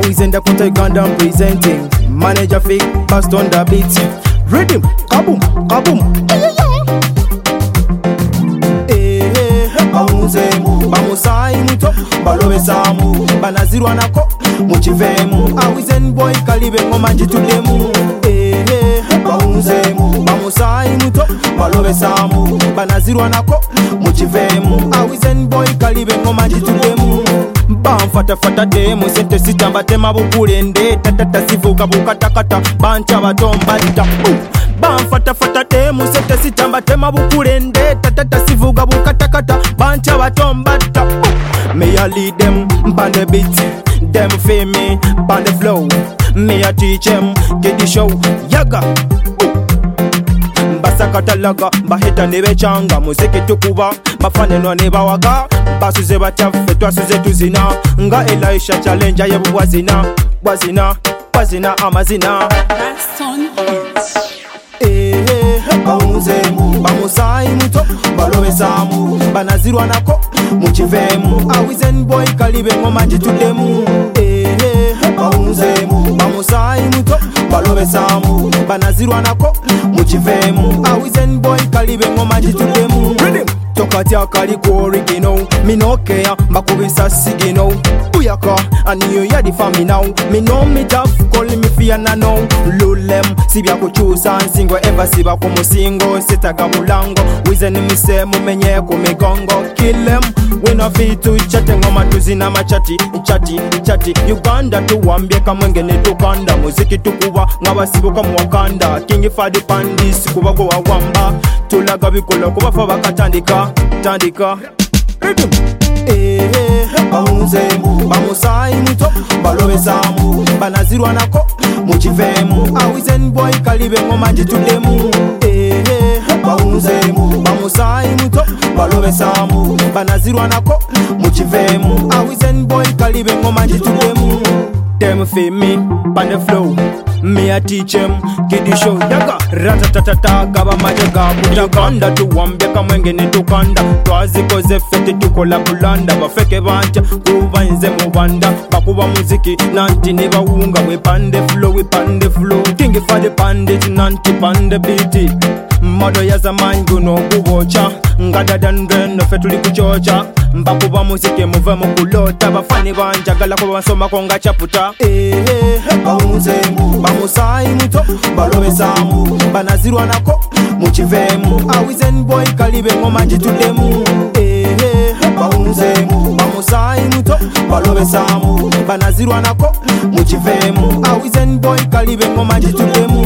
Always end up to Uganda presenting. Manager fake, bust on the beat. Rhythm, kaboom, kaboom. Bawuzemu, bamusai muto, balobe samu, banazirwa nako, muchivemu. Awizen boy kalibe ngoma njitudemu. Bawuzemu, bamusai muto, balobe samu, banazirwa nako, muchivemu. Awizen boy kalibe ngoma njitudemu. Bamfata fata demu, sente sitamba tema bukulende, tatata sivuka bukatakata, bancha batombata. Bamfata fata demu, sente sitamba tema bukulende, tatata sivuka bukatakata, bancha batombata. Me I lead them, ban the beat, them feel me, ban the flow. Me I teach them, get the show, yaga. Basakatalaga, bahita nebe changa, muziki tukuba, bafanenwa neba waga. Basuze batafe, twasuze tuzina, nga Elisha challenge yebu wazina, wazina, wazina amazina. Bawuzemu, bamusai muto, balobe samu, banazirwa nako, muchivemu. Awizen boy kalibe ngoma njitudemu. Bawuzemu, bamusai muto, balobe samu, banazirwa nako, muchivemu. Awizen boy kalibe ngoma njitudemu. Tokati akali ku original, me no care, bakubisa sigino. Uyaka, aniyo ya di fami now. Me no me tough, call me fiana now. Lulem, sibya kuchusa, nsingo eva siba kumusingo. Sitaka mulango, wizen mise mumenye kumigongo. Kill them, we no fit to chate ngoma tuzina machati. Chati, chati, Uganda tuwambie kamwengene tukanda. Muziki tukuwa, ngaba sibu kamu wakanda. Kingi fadi pandis, kuwa kwa wamba. Tulaga bikola kuba fa bakatandika, tandika. Rhythm. Bawuzemu, bamusai muto, balobe samu, banazirwa nako, muchivemu. Awizen boy kalibe ngoma njitudemu. Bawuzemu, bamusai muto, balobe samu, banazirwa nako, muchivemu. Awizen boy kalibe ngoma njitudemu. Them feel me, pan the flow. Me I teach them, kid the show, yaga. Ratatatata, gaba majaga. Uganda tuwambie kamwengene tukanda. Twazikoze fete tukola bulanda. Bafeke banja, kuba nze mubanda. Bakuba muziki, nanti neba unga. We pande flow. Kingi fade pandit, nanti pande beat. Modo ya zamani guno kubocha. Ngada dandren, no fetuli kuchocha. Mbakuba muziki muve mukulota. Bafani banja, gala kuba soma konga chaputa. Bawuzemu, bamusai muto, balobe samu, banazirwa nako, muchivemu. Awizen boy kalibe ngoma njitudemu. Bawuzemu, bamusai muto, balobe samu, banazirwa nako, muchivemu. Awizen boy kalibe ngoma njitudemu.